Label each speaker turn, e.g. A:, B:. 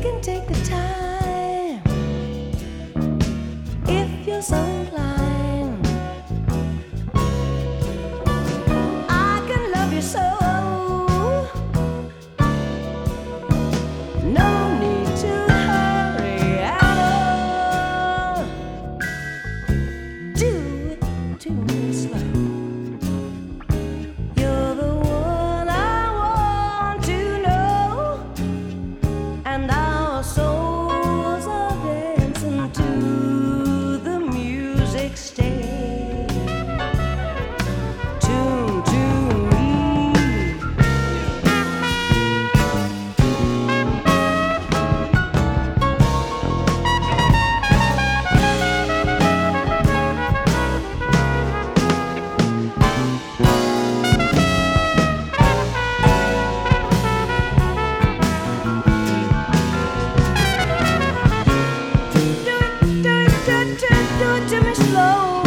A: can take the time if you're so inclined. I can love you so. No need to hurry at all. Do it to me slow. You're the one I want to know, and our souls are dancing to the music. Stay tuned to me. Do it to me slow.